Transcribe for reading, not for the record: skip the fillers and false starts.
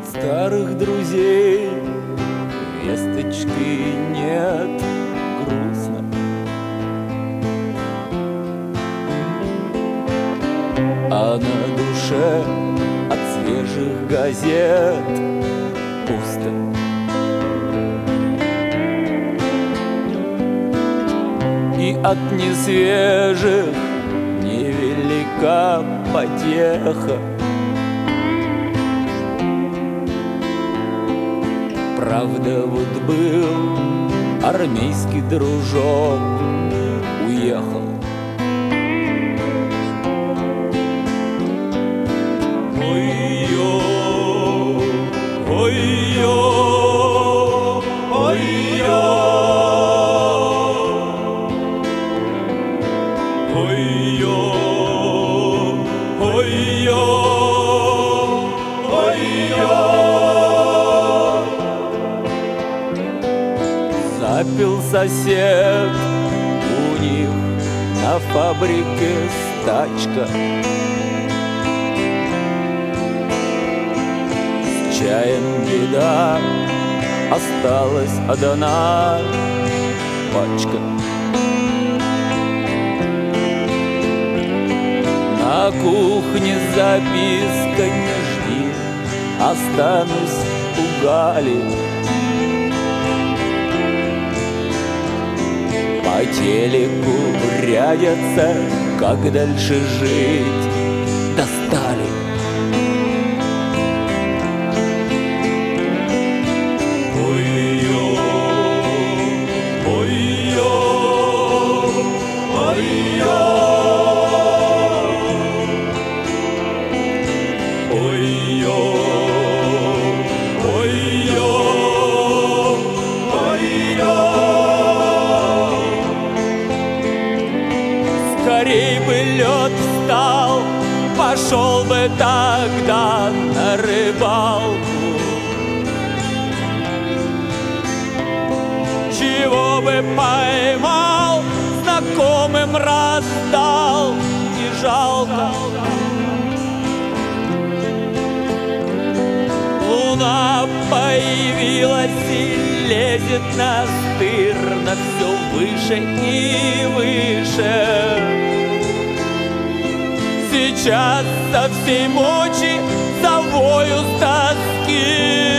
От старых друзей весточки нет, грустно. А на душе от свежих газет пусто. И от несвежих невелика потеха. Правда, вот был армейский дружок, уехал. Ой-ё, ой-ё, ой-ё, ой-ё, ой-ё, ой-ё. Запил сосед, у них на фабрике стачка. С чаем беда, осталась одна пачка. На кухне записка: не жди, останусь у Гали. По телеку рядятся, как дальше жить, достали. Ой-ё, ой-ё, ой-ё, ой-ё, ой-ё, ой-ё. Скорей бы лед встал, пошел бы тогда на рыбалку. Чего бы поймал, знакомым раздал, не жалко. Луна появилась и лезет настырно все выше и выше. Сейчас со всей мочи завою с тоски.